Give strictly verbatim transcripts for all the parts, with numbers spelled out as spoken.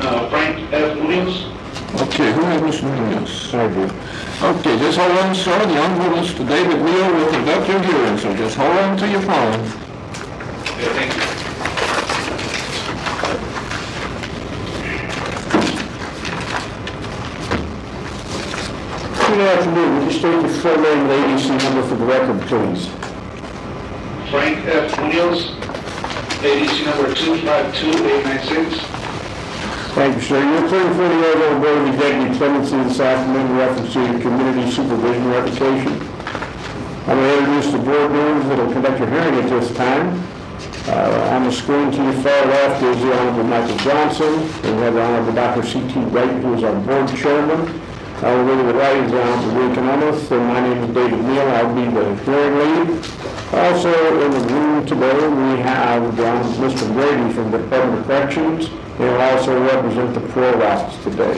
uh, Frank F. Munoz. Okay, who has Mister Munoz? I do. Okay, just hold on, sir. The Honorable Mister David Neal will conduct your hearing, so just hold on to your phone. Okay, thank you. Good afternoon. Would you state your full name and A D C number for the record, please? Frank F. Munoz, A D C number two five two eight nine six. Thank you, sir. You're appearing for the Arizona Board of Executive Clemency this afternoon in reference to your community supervision application. I'm going to introduce the board members that will conduct your hearing at this time. Uh, on the screen to your far left is the Honorable Michael Johnson. And we have the Honorable Doctor C T Wright, who is our board chairman. Our way to the right is the Honorable Ray Canonis, and my name is David Neal. I'll be the hearing lead. Also in the room today we have um, Mister Brady from the Department of Corrections. He will also represent the parole office today.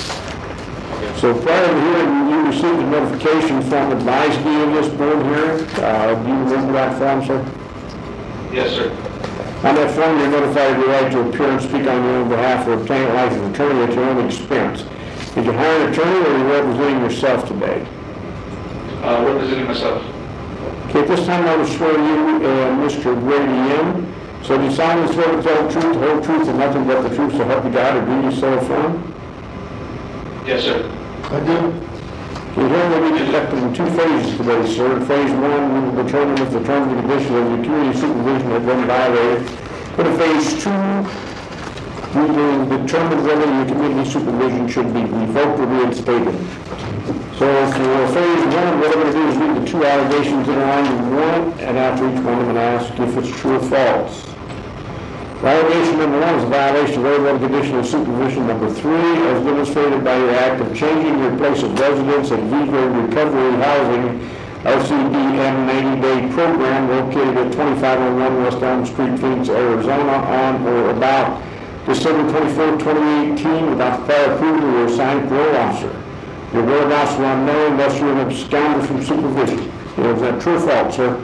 So prior to the hearing, you received a notification from advised me of this board hearing. Uh, do you remember that form, sir? Yes, sir. On that form, you're notified of your right to appear and speak on your own behalf or obtain a licensed attorney at your own expense. Did you hire an attorney or are you representing yourself today? Uh, representing myself. Okay, at this time I will swear you and Mister Brady in. So do you solemnly swear to tell the truth, the whole truth, and nothing but the truth, so help you God, or do you so affirm? Yes, sir. I do. The hearing will be conducted in two phases today, sir. Phase one, we will determine if the terms and conditions of your community supervision have been violated. But in phase two, we will determine whether your community supervision should be revoked or reinstated. So for phase one, what I'm going to do is read the two allegations that are on one, and after each one I'm going to ask if it's true or false. Allegation number one is a violation of Arizona Conditional Supervision number three, as demonstrated by your act of changing your place of residence at Vivre Recovery Housing L C D M ninety-day program located at twenty-five oh one West Elm Street, Phoenix, Arizona, on or about December twenty-fourth, twenty eighteen, without the prior approval of your assigned parole officer. Your whereabouts were unknown unless you were absconded from supervision. Is that true or false, sir?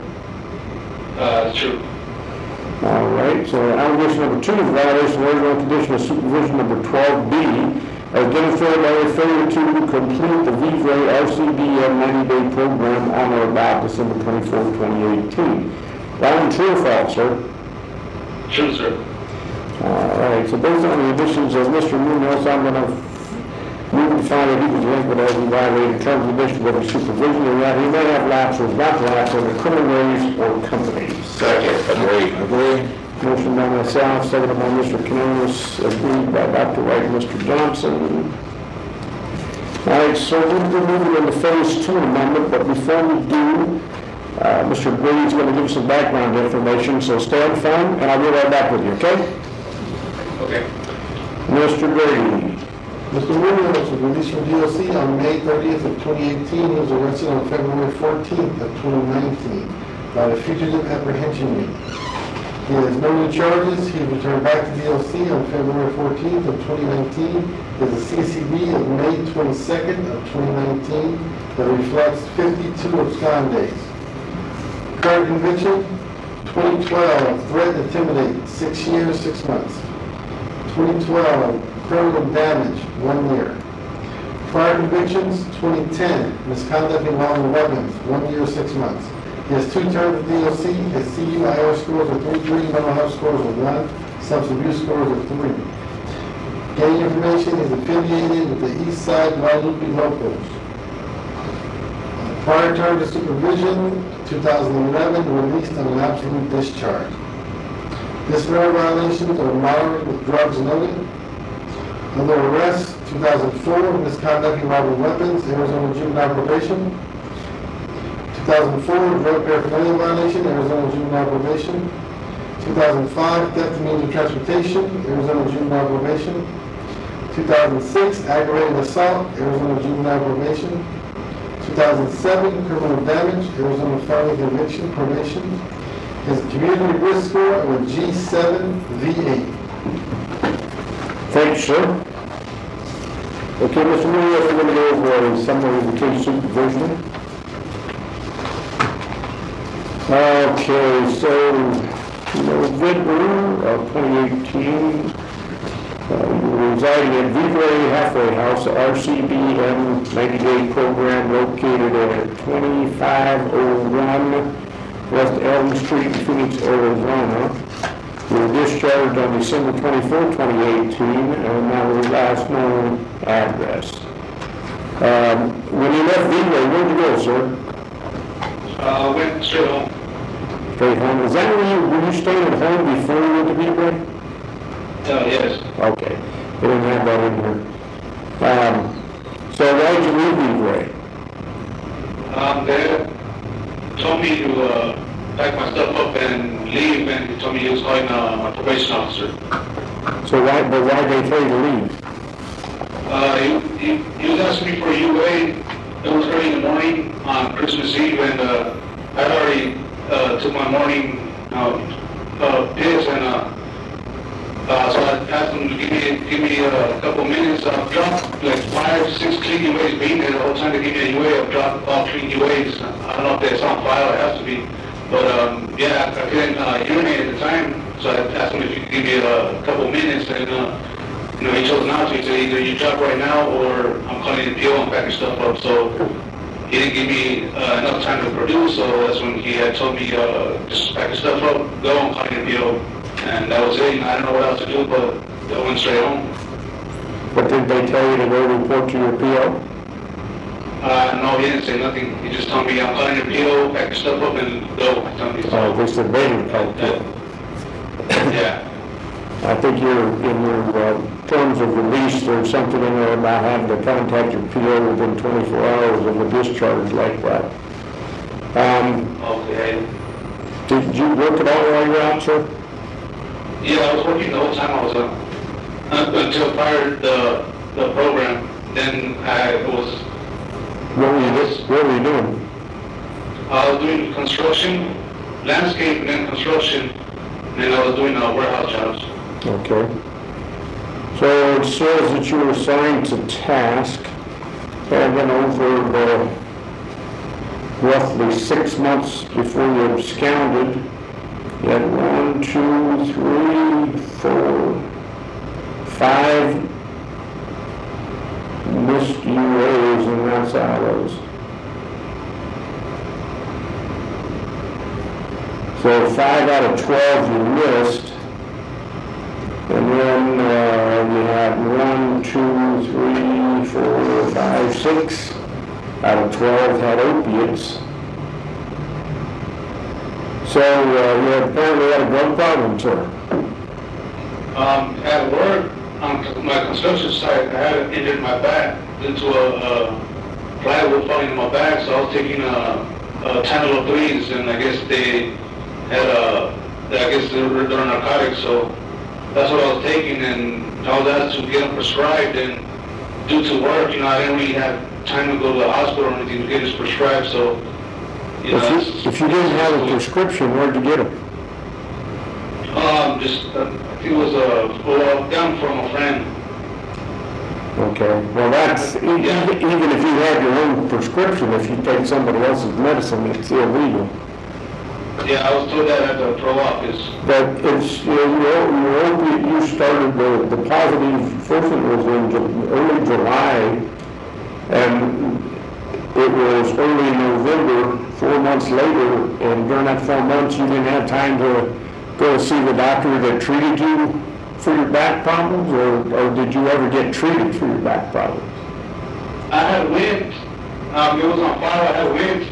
Uh, true. All right, so allegation number two is violation of Arizona Conditional Supervision number twelve B, as demonstrated by your failure to complete the Vivre L C D M ninety-day program on or about December twenty-fourth, twenty eighteen. That one true or false, sir? True, sir. All right, so based on the additions of Mister Munoz, I'm going to move to find that he was linked with as he violated terms and conditions of his supervision, and that he may have lapsed or not lapsed under criminal ways or companies. Second. Agree. Agree. Motion by myself, seconded by Mister Canonis, agreed by Doctor Wright and Mister Johnson. All right, so we'll be moving into phase two amendment, but before we do, uh, Mister Brady's going to give us some background information, so stay on the phone, and I'll be right back with you, okay? Okay. Mister Brady. Mister Munoz was released from D O C on May thirtieth of twenty eighteen. He was arrested on February fourteenth of twenty nineteen by the Fugitive Apprehension Unit. He has no new charges. He returned back to D O C on February fourteenth of twenty nineteen. He has a C C D of May twenty-second of twenty nineteen that reflects fifty-two abscond days. Current conviction, twenty twelve, threat and intimidate, six years, six months. twenty twelve, criminal damage, one year. Prior convictions, twenty ten, misconduct involving weapons, one year, six months. He has two terms of D O C. His C U I R scores are three three, mental health scores are one, substance abuse scores are three. Gang information is affiliated with the East Side Guadalupe Locals. Prior term of supervision, two thousand eleven, released on an absolute discharge. Disciplinary violations are moderate with drugs noted. Other arrests, two thousand four, misconduct involving weapons, Arizona juvenile probation. two thousand four, drug paraphernalia violation, Arizona juvenile probation. two thousand five, theft and means of transportation, Arizona juvenile probation. two thousand six, aggravated assault, Arizona juvenile probation. two thousand seven, criminal damage, Arizona felony conviction, probation. His community risk score of a G seven V eight. Thanks, sir. Okay, Mister Munoz, we're going to go over a summary of the case supervision. Okay, so November of twenty eighteen, Uh, Residing at Vivre Halfway House, R C B M ninety-day program located at twenty-five oh one West Elm Street in Phoenix, Arizona. You were discharged on December twenty-fourth, twenty eighteen, and that was the last known address. Um, when you left Vivre, where'd you go, sir? Uh, went straight home. Straight home. Is that where you, were you staying at home before you went to Vivre? Uh, yes. Okay, they didn't have that in here. Um, so why'd you leave Vivre? Um, they told me to, uh, pack my stuff up and leave, and he told me he was calling, uh, my probation officer. So why, but why'd they tell you to leave? Uh, he, he, he was asking me for a U A. It was early in the morning on Christmas Eve, and, uh, I'd already, uh, took my morning, uh, uh, piss, and, uh, Uh, so I asked him to give me, give me uh, a couple minutes. I've dropped like five, six clean U As being there the whole time they give me a U A. I've dropped all clean U As. I don't know if that's on file, it has to be. But um, yeah, I couldn't uh, urinate at the time, so I asked him if he could give me a couple minutes, and uh, you know, he chose not to. He said either you drop right now or I'm calling the P O and packing stuff up. So he didn't give me uh, enough time to produce, so that's when he had told me uh, just pack your stuff up, go, I'm calling the P O. And that was it. You know, I didn't know what else to do, but I went straight home. But did they tell you to go report to your P O? Uh, no, he didn't say nothing. He just told me, I'm calling your P O, pack your stuff up, and go. He told me so. Oh, they said they didn't call the P O. Yeah. I think you're, in your uh, terms of release, there's something in there about having to contact your P O within twenty-four hours of a discharge like that. Um, Okay. did you work at all while you were out, sir? Yeah, I was working the whole time I was up. Uh, until prior to the, the program. Then I was, What were you, do- what were you doing? I was doing construction, landscape, and then construction. And I was doing uh, warehouse jobs. Okay. So it says that you were assigned to task, having over the roughly six months before you absconded. You had one, two, three, four, five missed U As, and that's how it was. So five out of twelve you missed. And then uh, you had one, two, three, four, five, six out of twelve had opiates. So uh, you apparently had a drug problem, sir. Um, at work, on my construction site, I had injured my back due to a, a plywood falling in my back, so I was taking a, a Tylenol threes, and I guess they had a, I guess they were, they were narcotics, so that's what I was taking, and I was asked to get them prescribed, and due to work, you know, I didn't really have time to go to the hospital or anything to get this prescribed, so, you know. If you, if you didn't have a prescription, where'd you get them? Um, just, uh, I think it was a, well, down from a friend. Okay, well, that's, e- Yeah. even even if you have your own prescription, if you take somebody else's medicine, it's illegal. Yeah, I was told that at the pro office. But it's, you know, your, your opiate use started, the, the positive, first it was in Ju- early July, and it was early November, four months later, and during that four months, you didn't have time to go see the doctor that treated you for your back problems, or, or did you ever get treated for your back problems? I had went, um, it was on file, I had went,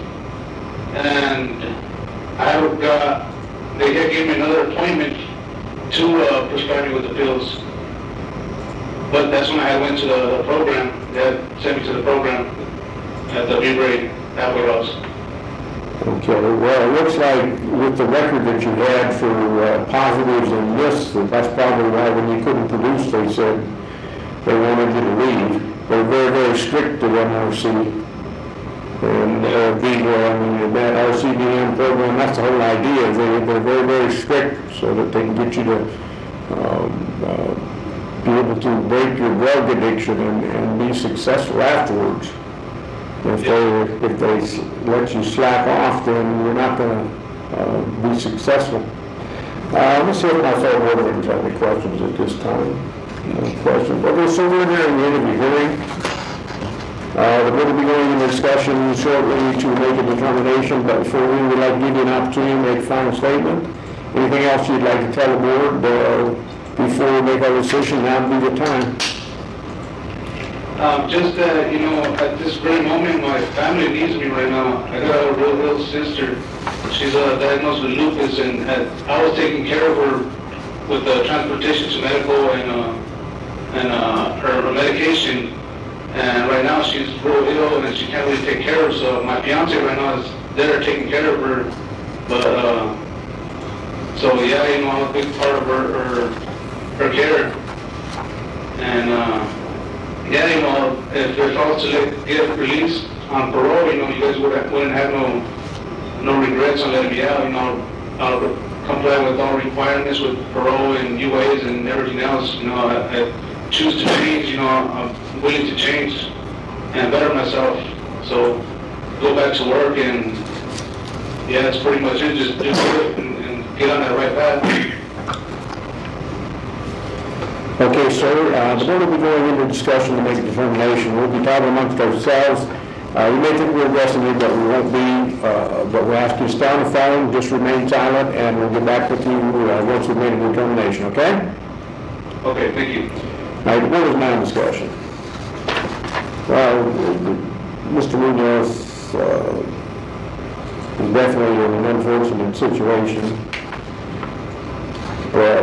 and I had got, they had given me another appointment to uh, prescribe me with the pills. But that's when I had went to the, the program, they had sent me to the program at the Vivre Halfway House. Okay, well, it looks like with the record that you had for uh, positives and this, that that's probably why when you couldn't produce, they said they wanted you to leave. They're very, very strict to N R C. And uh, Vivre, I mean, that R C B M program, that's the whole idea. They, they're very, very strict so that they can get you to um, uh, be able to break your drug addiction and, and be successful afterwards. If they, if they s- let you slack off, then you're not going to uh, be successful. Uh, let me see if my fellow board members have any questions at this time. No questions. Okay, so we're nearing the end of the hearing. Uh, the board will be going into discussion shortly to make a determination, but before we would like to give you an opportunity to make a final statement. Anything else you'd like to tell the board uh, before we make our decision? Now would be the time. Um, just that, you know, at this very moment, my family needs me right now. I got a real ill sister. She's uh, diagnosed with lupus, and had, I was taking care of her with uh, transportation to medical and uh, and uh, her, her medication. And right now she's real ill, and she can't really take care of her. So my fiance right now is there taking care of her. But uh, so yeah, you know, I'm a big part of her her, her care. And uh, yeah, you know, if, if I was to let, get released on parole, you know, you guys would, wouldn't have no no regrets on letting me out. You know, I'll comply with all requirements with parole and U As and everything else. You know, I, I choose to change. You know, I'm willing to change and better myself. So go back to work, and yeah, that's pretty much it. Just, just do it and, and get on that right path. Okay, sir. Uh, the board will be going into discussion to make a determination. We'll be talking amongst ourselves. Uh, you may think we're addressing you, but we won't be. Uh, but we'll ask you to stay on the phone, just remain silent, and we'll get back with you uh, once we've made a determination, okay? Okay, thank you. Now, the board is now in discussion. Well, Mister Munoz uh, is definitely in an unfortunate situation, but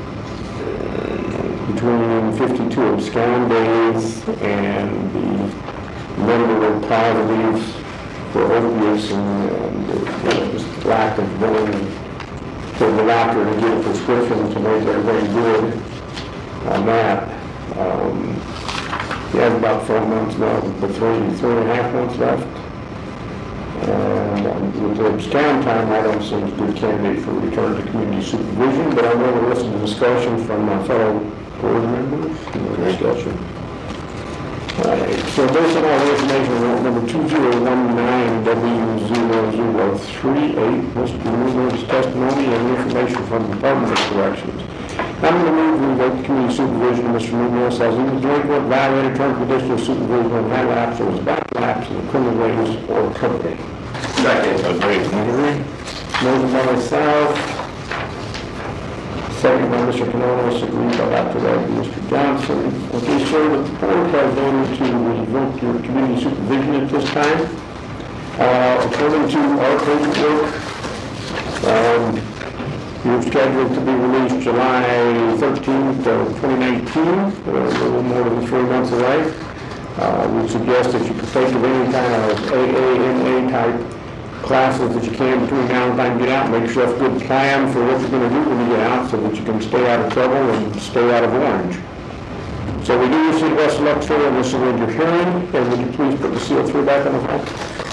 between fifty-two abscond days and the number of positives for opiates and, and the, just lack of going to the doctor to get a prescription to make everybody good on that. Um, he has about four months now, but three, three and a half months left. And um, with the abscond time, I don't seem a good candidate for return to community supervision, but I'm going to listen to discussion from my fellow board members. Okay. Discussion. All right. So based on all the information, warrant number two zero one nine W zero zero three eight, Mister Muno's testimony and information from the Department of Corrections. I'm going to move to revoke community supervision of Mister Munoz as he was delinquent, violated terms and conditions of supervision, and had lapse or was about to lapse in the criminal ways or company. Second. Agreed. Motion by myself. Second by Mister Canonis, agreed by Doctor Wright and Mister Johnson. Okay, sir, the board has voted to revoke your community supervision at this time. Uh, according to our paperwork, um, you're scheduled to be released July thirteenth of twenty nineteen, uh, a little more than three months away. Uh, we suggest that you partake of any kind of A A M A type classes that you can between now and time you get out. Make yourself a good plan for what you're going to do when you get out so that you can stay out of trouble and stay out of orange. So we do wish you the best of luck, sir, and this is your hearing. And would you please put the seal through back on the phone?